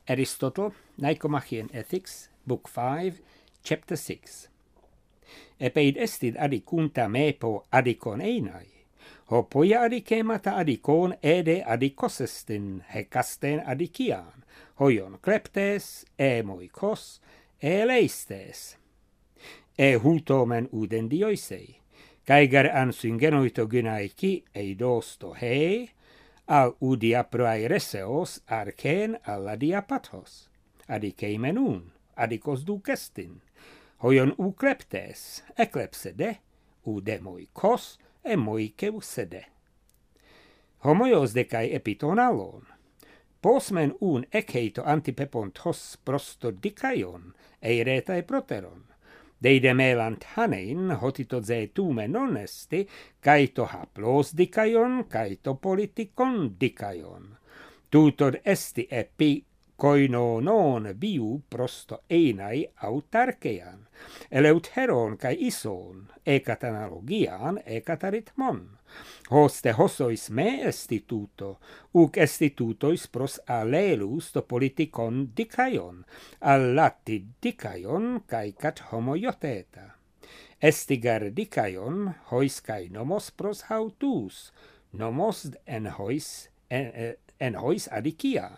Aristotle, Nicomachean Ethics, Book 5, Chapter 6. Epeid estid adicunta mepo adicon einai, ho poia adicemata adicon ede adicosestin hecasten adician, hoion kleptes, moikos, leistes. Hutomen uden dioisei, caigar ansungenoito gynaiki eidosto hei, al udia proaireseos arken alla diapathos, adiceimen adicos ducestin, hoion kleptes, eklepsede, moikos, moikeusede. Homoios decai epitonalon, posmen eceito antipepontos prostodicaion, eiretae proteron, deide melant hanein hotito zetume non esti, caito haplos dicaion, caito politikon dicaion. Tutod esti epi koino non viu prosto einai autarkean, eleut heron kai ison, ekatanalogian, ekataritmon. Hoste hosois me estituto, estitutois pros alelus to politikon dicaion, allati dicaion kai cat homoioteta. Estigar dicaion, hois kai nomos pros hautus, nomos en hois adicia.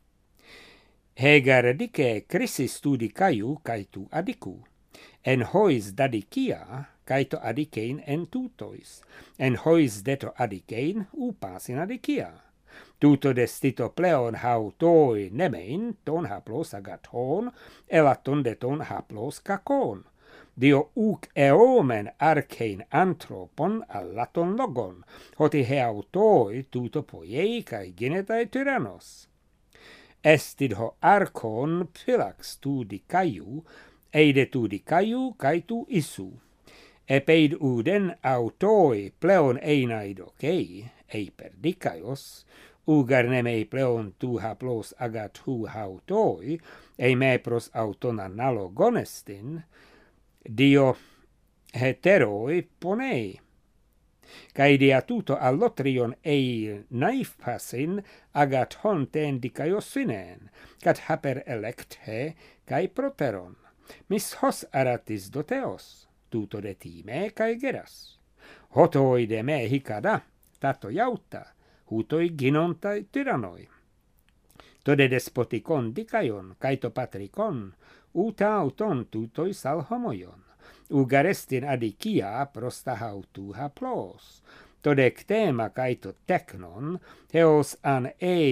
Hegar dice crisis studi caiu caitu adicu, en hois dadicia caito adicein en tutois, en hois deto adicein upasin adicia. Tuto destito pleon hautoi nemein ton haplos agaton, elaton deton haplos cacon. Dio eomen arcein anthropon allaton logon, hoti heautoi tuto poiei cae genetae tyrannos. Estid ho archon phylax tu dicaiu, eide tu dicaiu caitu isu. Epeid uden autoi pleon einaido cei, per dicaios, ugar nemei pleon tu haplos agatu hautoi, me pros auton analogonestin, dio heteroi ponei. Caidea tuto allotrion naifpasin agat honten dicaiosinen, cat haper electe cae proteron. Mis hos aratis doteos, tuto de time cae geras. Hotoi de me hicada, tato jauta, hutoi ginontai tyrannoi. Tode despoticon dicaion, caito patricon, uta auton tutoi sal homoion. Ugarestin adicia prosta hautu haplos. Todec tema caito technon, heos an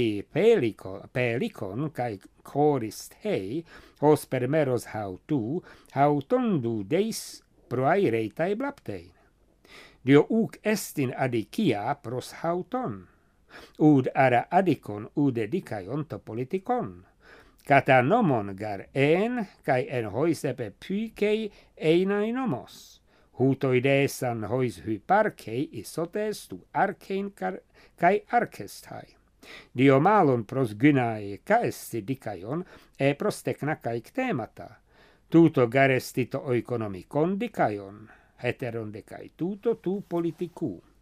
pelicon cae corist hei, hos per meros hautu, hautondu deis proaireitae blaptein. Dio estin adicia pros hauton. Ud ara adicon ude dicaion to politikon. Cata nomon gar cae en hois epe pycei einai nomos. Hutoidesan hois hyparcei isotes tu arcein cae arcestai. Dio malon pros gynae caesti dicaion pros tecna caec temata. Tuto garestito oeconomicon dicaion, heteron decai tuto tu politicu.